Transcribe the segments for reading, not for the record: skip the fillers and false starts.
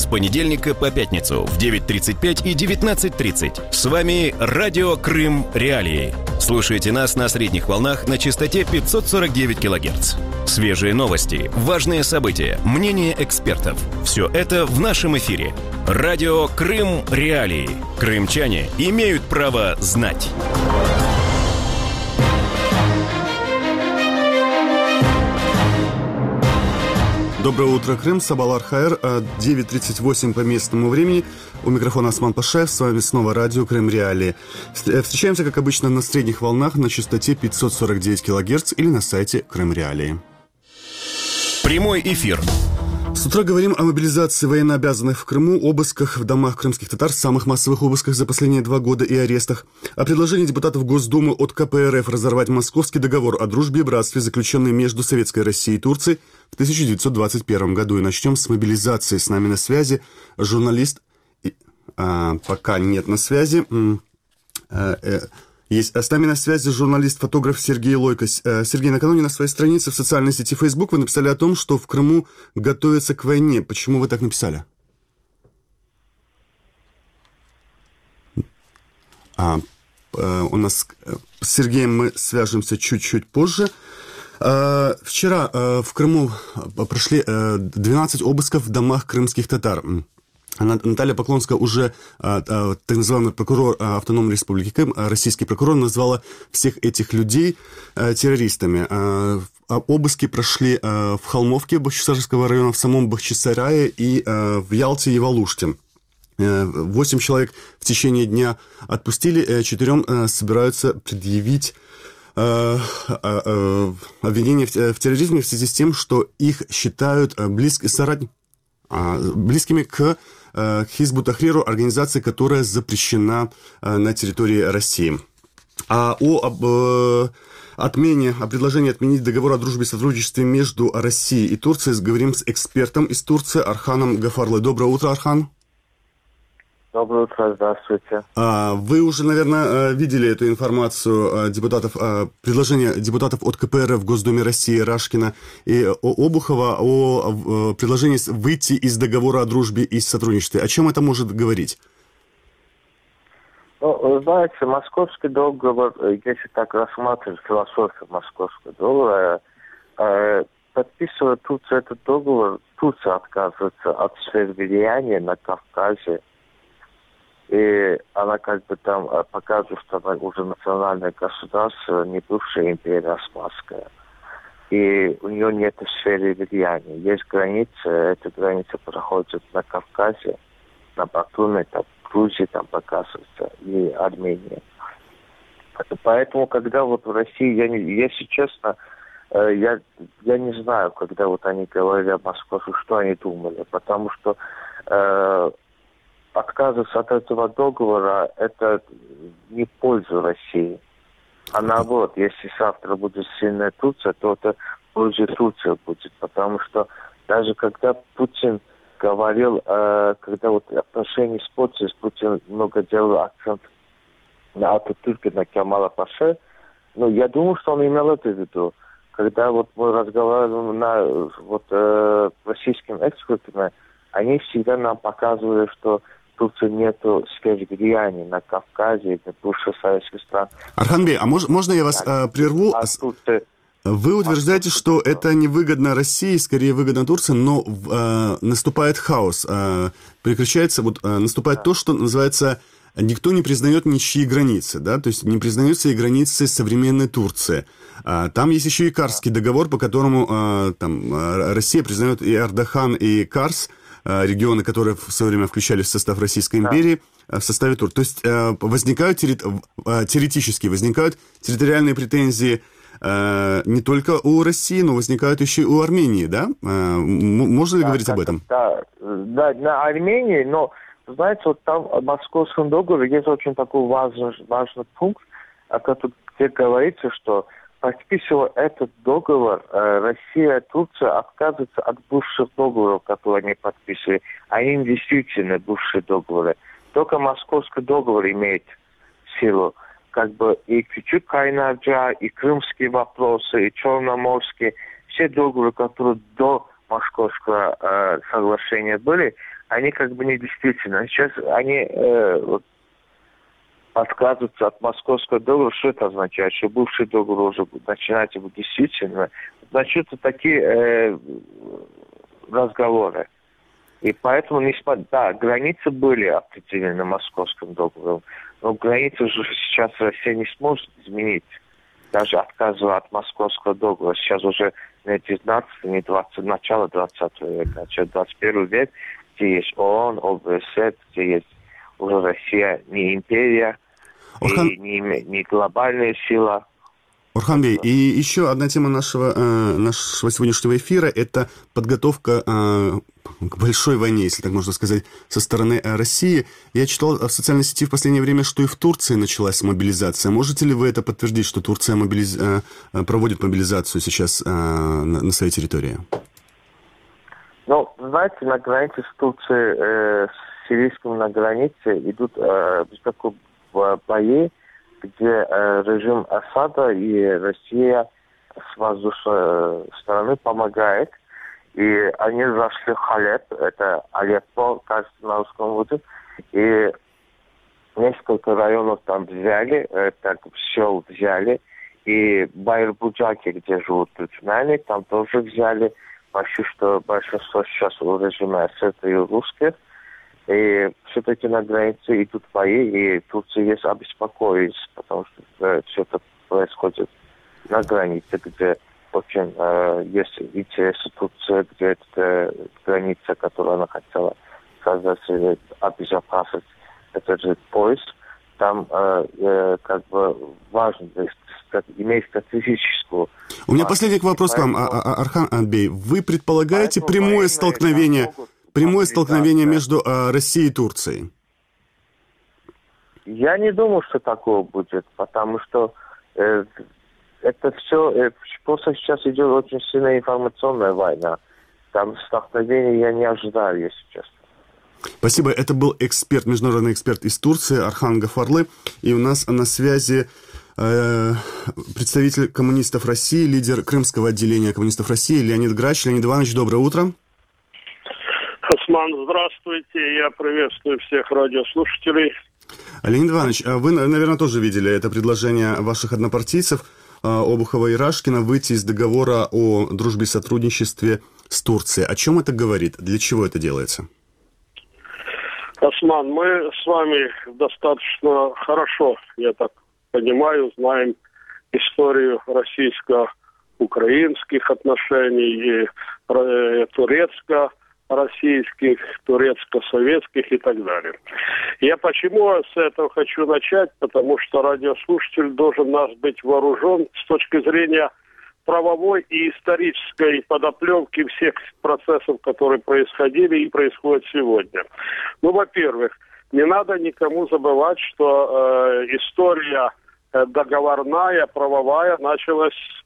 с понедельника по пятницу в 9:35 и 19:30. С вами Радио Крым Реалии. Слушайте нас на средних волнах на частоте 549 кГц. Свежие новости, важные события, мнения экспертов. Все это в нашем эфире. Радио Крым Реалии. Крымчане имеют право знать. Доброе утро, Крым. Сабал Архаер, 9:38 по местному времени. У микрофона Осман Пашаев. С вами снова радио Крым Реалии. Встречаемся, как обычно, на средних волнах на частоте 549 кГц или на сайте Крым Реалии. Прямой эфир. С утра говорим о мобилизации военнообязанных в Крыму, обысках в домах крымских татар, самых массовых обысках за последние 2 года и арестах, о предложении депутатов Госдумы от КПРФ разорвать Московский договор о дружбе и братстве, заключенный между Советской Россией и Турцией в 1921 году. И начнем с мобилизации. С нами на связи журналист... пока нет на связи... Есть. С нами на связи журналист-фотограф Сергей Лойко. Сергей, накануне на своей странице в социальной сети Facebook вы написали о том, что в Крыму готовятся к войне. Почему вы так написали? У нас с Сергеем мы свяжемся чуть-чуть позже. Вчера в Крыму прошли 12 обысков в домах крымских татар. Наталья Поклонская уже, так называемый прокурор Автономной Республики Крым, российский прокурор, назвала всех этих людей террористами. Обыски прошли в Холмовке Бахчисарайского района, в самом Бахчисарае и в Ялте и Валуште. 8 человек в течение дня отпустили, 4 собираются предъявить обвинение в терроризме в связи с тем, что их считают близкими к Хизбу Тахриру, организации, которая запрещена на территории России. О предложении отменить договор о дружбе и сотрудничестве между Россией и Турцией говорим с экспертом из Турции Арханом Гафарлой. Доброе утро, Архан. Доброе утро, здравствуйте. Вы уже, наверное, видели эту информацию предложение депутатов от КПРФ в Госдуме России Рашкина и Обухова о предложении выйти из договора о дружбе и сотрудничестве. О чем это может говорить? Вы знаете, Московский договор, если так рассматривать философию Московского договора, подписывая Турция этот договор, Турция отказывается от сфер влияния на Кавказе. И она как бы там показывает, что она уже национальное государство, не бывшая империя Османская. И у нее нет сферы влияния. Есть граница, эта граница проходит на Кавказе, на Батуми, там, Грузии там показывается, и Армения. Поэтому, когда вот в России, если честно, я не знаю, когда вот они говорили о Москве, что они думали, потому что отказываться от этого договора, это не в пользу России. А наоборот, если завтра будет сильная Турция, то это в пользу Турции будет. Потому что даже когда Путин говорил, когда вот отношения с Путин много делал акцент на Ататюрке, на Кемала Паше, но я думаю, что он имел это в виду. Когда вот мы разговаривали с российскими экспертами, они всегда нам показывали, что Турции нету сфер влияния на Кавказе, на бывших советских странах. Арханбей, а можно я вас прерву? Вы утверждаете, что это невыгодно России, скорее выгодно Турции, но наступает хаос. Наступает то, что называется, никто не признает ничьи границы, да? То есть не признаются и границы современной Турции. Там есть еще и Карсский договор, по которому Россия признает и Ардахан, и Карс, регионы, которые в свое время включали в состав Российской империи, в составе Турции. То есть теоретически возникают территориальные претензии не только у России, но возникают еще и у Армении, да? Можно ли говорить об этом? Да, на Армении, но, знаете, вот там в Московском договоре есть очень такой важный пункт, где говорится, что подписывая этот договор, Россия и Турция отказываются от бывших договоров, которые они подписывали. Они действительно бывшие договоры. Только Московский договор имеет силу. Как бы и Küçük-Kaynarca, и крымские вопросы, и черноморские, все договоры, которые до Московского соглашения были, они как бы недействительны. Сейчас они отказываются от Московского договора. Что это означает? Что бывший договор уже начинается быть действительно. Начнутся такие разговоры. И поэтому, да, границы были определены Московским договором, но границы же сейчас Россия не сможет изменить, даже отказывая от Московского договора. Сейчас уже не 19, не 20, начало 20 века, а 21 век, где есть ООН, ОБСЕ, где есть уже Россия не империя, и не глобальная сила. Орханбей, и еще одна тема нашего сегодняшнего эфира – это подготовка к большой войне, если так можно сказать, со стороны России. Я читал в социальной сети в последнее время, что и в Турции началась мобилизация. Можете ли вы это подтвердить, что Турция проводит мобилизацию сейчас на своей территории? Ну, знаете, на границе с Турцией, с сирийским на границе идут такие бои, где режим Асада и Россия с воздушной стороны помогает. И они зашли в Халеб, это Алеппо, кажется, на русском будет. И несколько районов там взяли, так сел взяли. И Байрбуджаки, где живут туркмены, там тоже взяли. Почти что большинство сейчас у режима Асада и русских. И все-таки на границе идут бои, и Турция есть обеспокоенность, потому что все это происходит на границе, где очень есть интересы Турции, где это граница, которую она хотела создать, обезопасить этот же пояс. Там как бы важно иметь стратегическую... У меня последний вопрос к вам, Орханбей. Вы предполагаете прямое столкновение между Россией и Турцией? Я не думаю, что такого будет, потому что это все... просто сейчас идет очень сильная информационная война. Там столкновения я не ожидаю, если честно. Спасибо. Это был международный эксперт из Турции Орхан Гафарлы. И у нас на связи представитель коммунистов России, лидер Крымского отделения коммунистов России Леонид Грач. Леонид Иванович, доброе утро. Осман, здравствуйте. Я приветствую всех радиослушателей. Леонид Иванович, вы, наверное, тоже видели это предложение ваших однопартийцев Обухова и Рашкина выйти из договора о дружбе и сотрудничестве с Турцией. О чем это говорит? Для чего это делается? Осман, мы с вами достаточно хорошо, я так понимаю, знаем историю российско-украинских отношений и турецко-российских, турецко-советских и так далее. Я почему с этого хочу начать? Потому что радиослушатель должен нас быть вооружен с точки зрения правовой и исторической подоплеки всех процессов, которые происходили и происходят сегодня. Ну, во-первых, не надо никому забывать, что история договорная, правовая началась с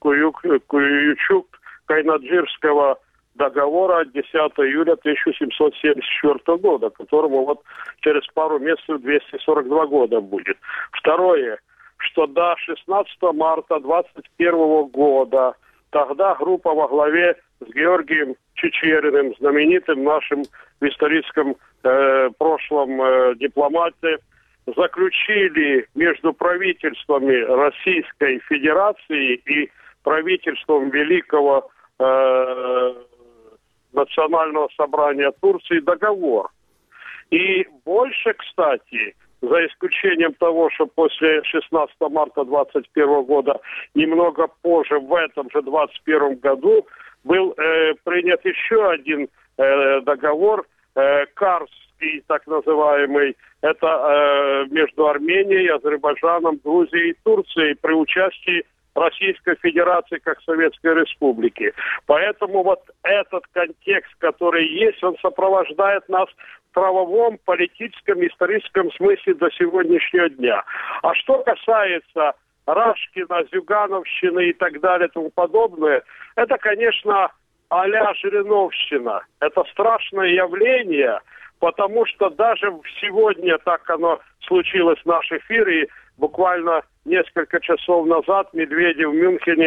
Куючук-Кайнаджирского договора 10 июля 1774 года, которому вот через пару месяцев 242 года будет. Второе, что до 16 марта 21 года тогда группа во главе с Георгием Чичериным, знаменитым нашим в историческом прошлом дипломате, заключили между правительствами Российской Федерации и правительством Великого Национального собрания Турции договор. И больше, кстати, за исключением того, что после 16 марта 2021 года, немного позже, в этом же 2021 году, был принят еще один договор, Карсский, так называемый, это между Арменией, Азербайджаном, Грузией и Турцией при участии Российской Федерации как Советской Республики. Поэтому вот этот контекст, который есть, он сопровождает нас в правовом, политическом, историческом смысле до сегодняшнего дня. А что касается Рашкина, Зюгановщины и так далее и тому подобное, это, конечно, а-ля Жириновщина. Это страшное явление, потому что даже сегодня так оно случилось в наш эфир, и буквально несколько часов назад Медведев в Мюнхене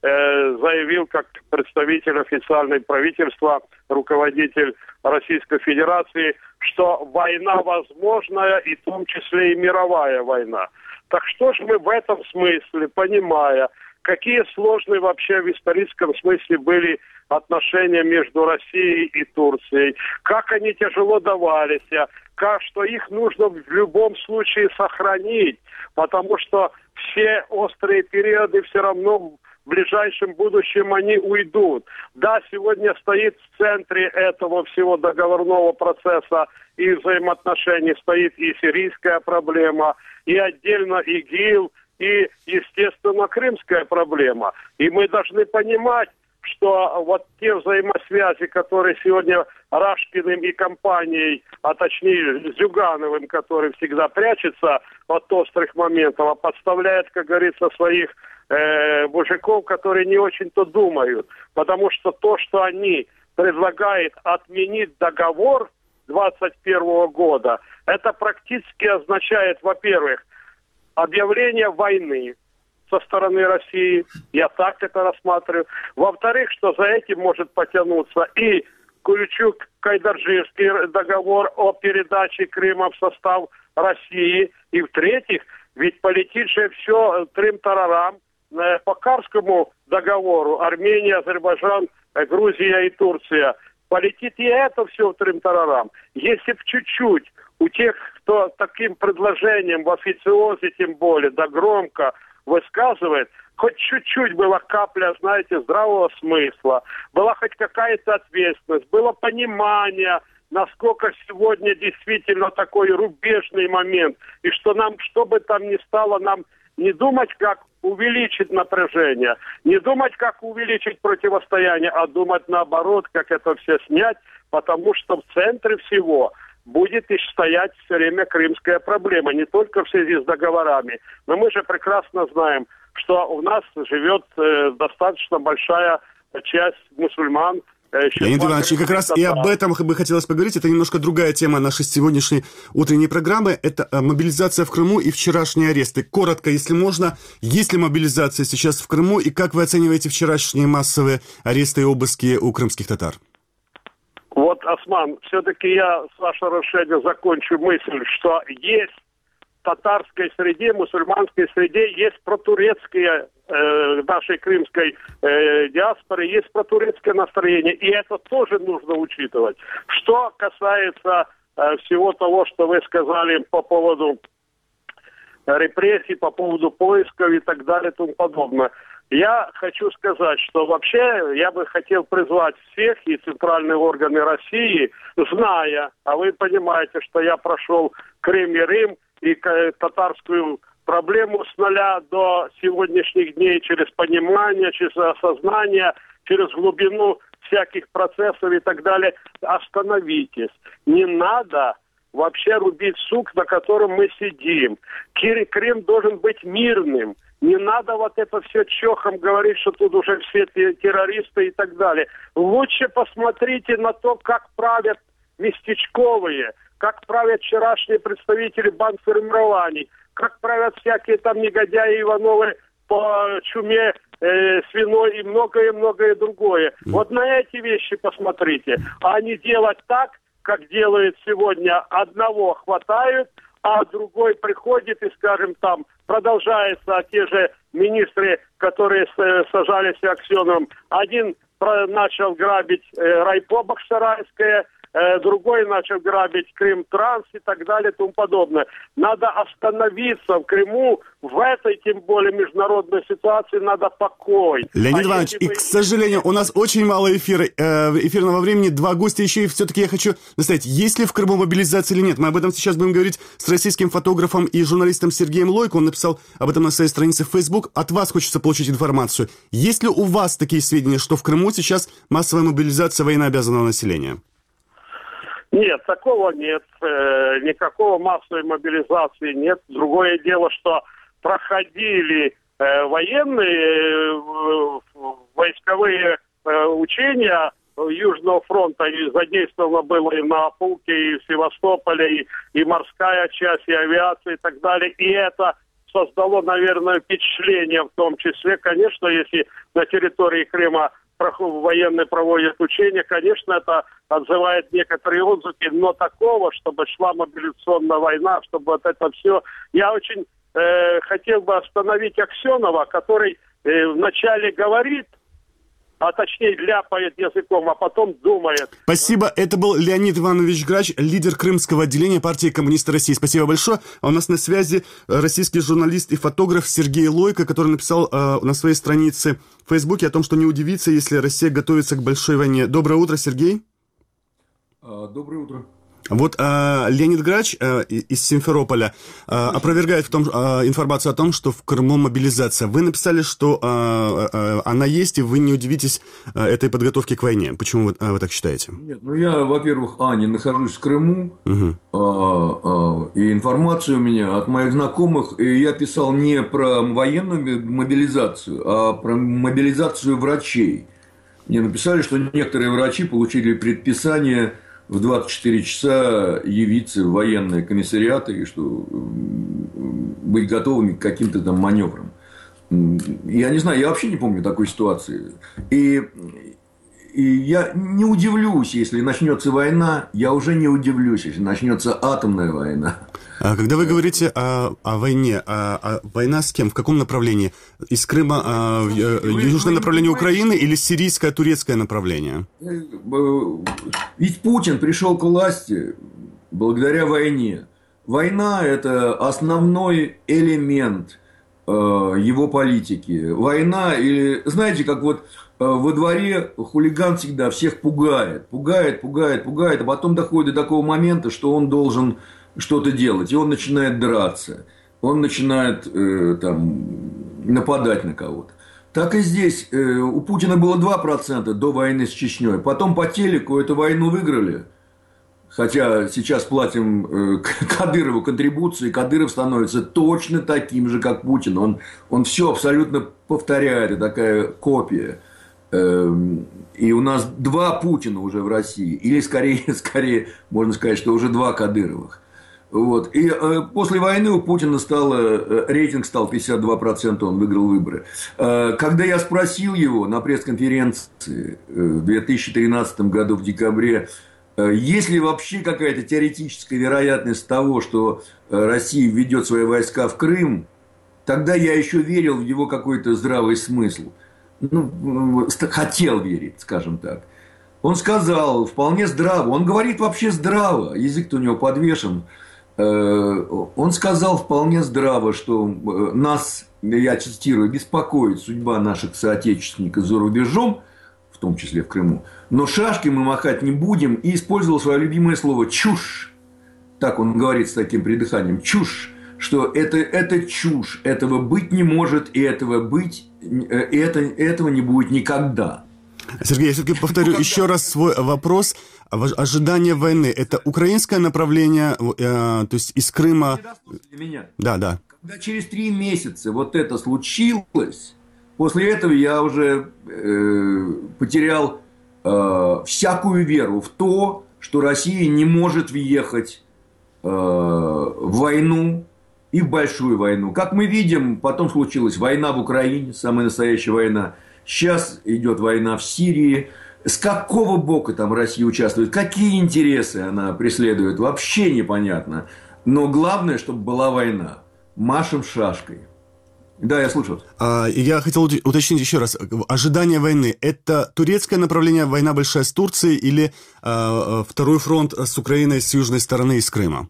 заявил как представитель официального правительства, руководитель Российской Федерации, что война возможная, и в том числе и мировая война. Так что же мы в этом смысле, понимая, какие сложные вообще в историческом смысле были отношения между Россией и Турцией, как они тяжело давались, что их нужно в любом случае сохранить, потому что все острые периоды все равно в ближайшем будущем они уйдут. Да, сегодня стоит в центре этого всего договорного процесса и взаимоотношений стоит и сирийская проблема, и отдельно ИГИЛ, и, естественно, крымская проблема. И мы должны понимать, что вот те взаимосвязи, которые сегодня Рашкиным и компанией, а точнее Зюгановым, который всегда прячется от острых моментов, а подставляет, как говорится, своих мужиков, которые не очень-то думают. Потому что то, что они предлагают отменить договор 2021 года, это практически означает, во-первых, объявление войны со стороны России. Я так это рассматриваю. Во-вторых, что за этим может потянуться и Куличук-Кайдаржирский договор о передаче Крыма в состав России. И в-третьих, ведь полетит же все трим-тарарам по Карскому договору. Армения, Азербайджан, Грузия и Турция. Полетит и это все в трим-тарарам. Если бы чуть-чуть у тех, кто таким предложением в официозе, тем более, да громко высказывает, хоть чуть-чуть была капля, знаете, здравого смысла, была хоть какая-то ответственность, было понимание, насколько сегодня действительно такой рубежный момент, и что нам, что бы там ни стало, нам не думать, как увеличить напряжение, не думать, как увеличить противостояние, а думать наоборот, как это все снять, потому что в центре всего будет и стоять все время крымская проблема, не только в связи с договорами. Но мы же прекрасно знаем, что у нас живет достаточно большая часть мусульман. Леонид Иванович, и как раз и об этом бы хотелось поговорить. Это немножко другая тема нашей сегодняшней утренней программы. Это мобилизация в Крыму и вчерашние аресты. Коротко, если можно, есть ли мобилизация сейчас в Крыму, и как вы оцениваете вчерашние массовые аресты и обыски у крымских татар? Вот, Осман, все-таки я, с вашего разрешения, закончу мысль, что есть в татарской среде, мусульманской среде, есть протурецкие нашей крымской диаспоры, есть протурецкое настроение, и это тоже нужно учитывать. Что касается всего того, что вы сказали по поводу репрессий, по поводу поисков и так далее и тому подобное. Я хочу сказать, что вообще я бы хотел призвать всех и центральные органы России, зная, а вы понимаете, что я прошел Крым и Рим, и татарскую проблему с нуля до сегодняшних дней через понимание, через осознание, через глубину всяких процессов и так далее. Остановитесь. Не надо вообще рубить сук, на котором мы сидим. Крым должен быть мирным. Не надо вот это все чохом говорить, что тут уже все террористы и так далее. Лучше посмотрите на то, как правят местечковые, как правят вчерашние представители бандформирований, как правят всякие там негодяи Ивановы по чуме свиной и многое-многое другое. Вот на эти вещи посмотрите. А не делать так, как делают сегодня. Одного хватают, а другой приходит и, скажем, там продолжается, те же министры, которые сажались Аксеновым, один начал грабить райпо Бахчисарайское, другой начал грабить Крым-Транс и так далее и тому подобное. Надо остановиться в Крыму, в этой, тем более, международной ситуации надо покой. Леонид Иванович, и, к сожалению, у нас очень мало эфирного времени, 2 гостя еще, и все-таки я хочу настоять, есть ли в Крыму мобилизация или нет? Мы об этом сейчас будем говорить с российским фотографом и журналистом Сергеем Лойко, он написал об этом на своей странице в Facebook. От вас хочется получить информацию. Есть ли у вас такие сведения, что в Крыму сейчас массовая мобилизация военнообязанного населения? Нет, такого нет. Никакого массовой мобилизации нет. Другое дело, что проходили военные войсковые учения Южного фронта, и задействовано было и на Апулке, и в Севастополе, и морская часть, и авиация, и так далее. И это создало, наверное, впечатление в том числе. Конечно, если на территории Крыма военные проводят учения, конечно, это отзывает некоторые отзывы, но такого, чтобы шла мобилизационная война, чтобы вот это все... Я очень хотел бы остановить Аксенова, который вначале говорит, а точнее ляпает языком, а потом думает. Спасибо. Это был Леонид Иванович Грач, лидер крымского отделения партии коммунистов России. Спасибо большое. А у нас на связи российский журналист и фотограф Сергей Лойко, который написал на своей странице в Фейсбуке о том, что не удивится, если Россия готовится к большой войне. Доброе утро, Сергей. Доброе утро. Вот Леонид Грач из Симферополя опровергает информацию о том, что в Крыму мобилизация. Вы написали, что она есть, и вы не удивитесь этой подготовке к войне. Почему вы так считаете? Нет, я, во-первых, не нахожусь в Крыму, и информация у меня от моих знакомых, и я писал не про военную мобилизацию, а про мобилизацию врачей. Мне написали, что некоторые врачи получили предписание в 24 часа явиться в военные комиссариаты и что быть готовыми к каким-то там маневрам. Я не знаю, я вообще не помню такой ситуации. И я не удивлюсь, если начнется война, я уже не удивлюсь, если начнется атомная война. А когда вы говорите о войне, война с кем, в каком направлении? Из Крыма южное направление Украины или сирийское, турецкое направление? Ведь Путин пришел к власти благодаря войне. Война – это основной элемент его политики. Война, или знаете, как вот во дворе хулиган всегда всех пугает, а потом доходит до такого момента, что он должен что-то делать, и он начинает драться, он начинает нападать на кого-то. Так и здесь. У Путина было 2% до войны с Чечней, потом по телеку эту войну выиграли, хотя сейчас платим Кадырову контрибуции, Кадыров становится точно таким же, как Путин, он все абсолютно повторяет, это такая копия. И у нас 2 Путина уже в России, или скорее можно сказать, что уже 2 Кадыровых. Вот. И после войны у Путина рейтинг стал 52%, он выиграл выборы. Когда я спросил его на пресс-конференции в 2013 году в декабре, есть ли вообще какая-то теоретическая вероятность того, что Россия введет свои войска в Крым, тогда я еще верил в его какой-то здравый смысл. Хотел верить, скажем так. Он сказал вполне здраво, он говорит вообще здраво, язык-то у него подвешен. Он сказал вполне здраво, что нас, я цитирую, беспокоит судьба наших соотечественников за рубежом, в том числе в Крыму, но шашки мы махать не будем, и использовал свое любимое слово «чушь». Так он говорит с таким придыханием «чушь», что это чушь, этого быть не может, и этого не будет никогда. Сергей, я все-таки повторю еще раз свой вопрос. Ожидание войны – это украинское направление, то есть из Крыма… Для меня. Да. Когда через 3 месяца вот это случилось, после этого я уже потерял всякую веру в то, что Россия не может въехать в войну и в большую войну. Как мы видим, потом случилась война в Украине, самая настоящая война. Сейчас идет война в Сирии. С какого бока там Россия участвует? Какие интересы она преследует? Вообще непонятно. Но главное, чтобы была война. Машем шашкой. Да, я слушаю. Я хотел уточнить еще раз. Ожидание войны – это турецкое направление, война большая с Турцией, или второй фронт с Украиной с южной стороны, из Крыма?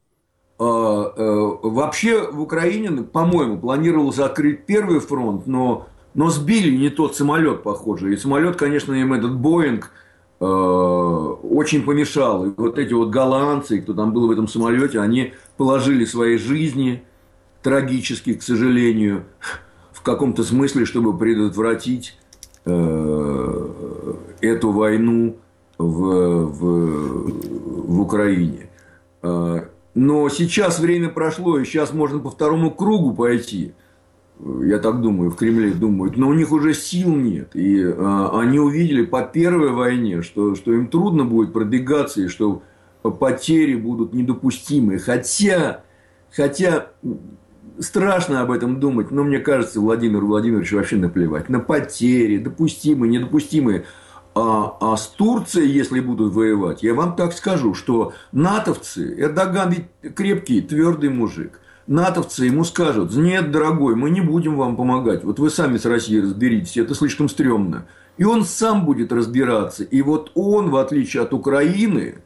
Вообще в Украине, по-моему, планировалось открыть первый фронт, но сбили не тот самолет, похоже. И самолет, конечно, им этот Боинг очень помешал. И вот эти вот голландцы, кто там был в этом самолете, они положили свои жизни трагически, к сожалению, в каком-то смысле, чтобы предотвратить эту войну в Украине. Но сейчас время прошло, и сейчас можно по второму кругу пойти. Я так думаю, в Кремле думают. Но у них уже сил нет. И они увидели по первой войне, что им трудно будет продвигаться, и что потери будут недопустимы. Хотя страшно об этом думать, но мне кажется, Владимиру Владимировичу вообще наплевать на потери, допустимые, недопустимые. А с Турцией, если будут воевать, я вам так скажу, что натовцы, Эрдоган ведь крепкий, твердый мужик, натовцы ему скажут: нет, дорогой, мы не будем вам помогать, вот вы сами с Россией разберитесь, это слишком стрёмно. И он сам будет разбираться. И вот он, в отличие от Украины,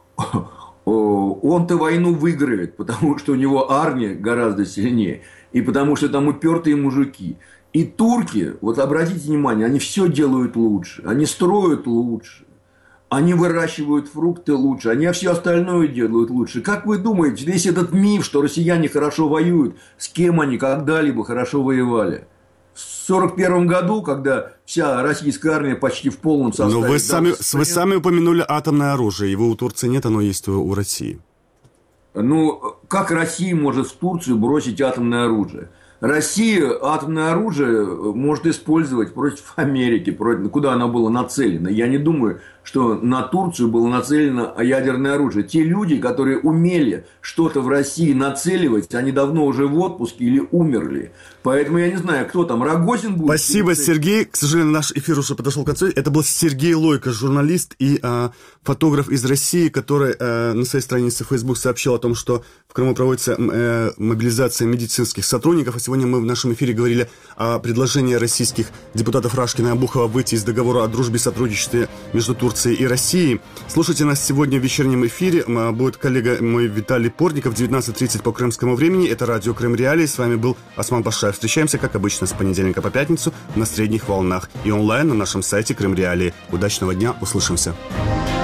он-то войну выиграет, потому что у него армия гораздо сильнее, и потому что там упертые мужики. И турки, вот обратите внимание, они все делают лучше, они строят лучше, они выращивают фрукты лучше, они все остальное делают лучше. Как вы думаете, весь этот миф, что россияне хорошо воюют, с кем они когда-либо хорошо воевали? В 1941 году, когда вся российская армия почти в полном составе... Но вы сами упомянули атомное оружие. Его у Турции нет, оно есть у России. Ну, как Россия может в Турцию бросить атомное оружие? Россия атомное оружие может использовать против Америки, куда оно было нацелено. Я не думаю, что на Турцию было нацелено ядерное оружие. Те люди, которые умели что-то в России нацеливать, они давно уже в отпуске или умерли. Поэтому я не знаю, кто там, Рогозин будет. Спасибо, Сергей. К сожалению, наш эфир уже подошел к концу. Это был Сергей Лойко, журналист и фотограф из России, который на своей странице в Facebook сообщил о том, что в Крыму проводится мобилизация медицинских сотрудников. А сегодня мы в нашем эфире говорили о предложении российских депутатов Рашкина и Обухова выйти из договора о дружбе и сотрудничестве между Турцией и Россией. Слушайте нас сегодня в вечернем эфире. Будет коллега мой Виталий Портников в 19:30 по крымскому времени. Это радио Крым Реалии. С вами был Осман Башаев. Встречаемся, как обычно, с понедельника по пятницу на средних волнах и онлайн на нашем сайте Крым Реалии. Удачного дня. Услышимся.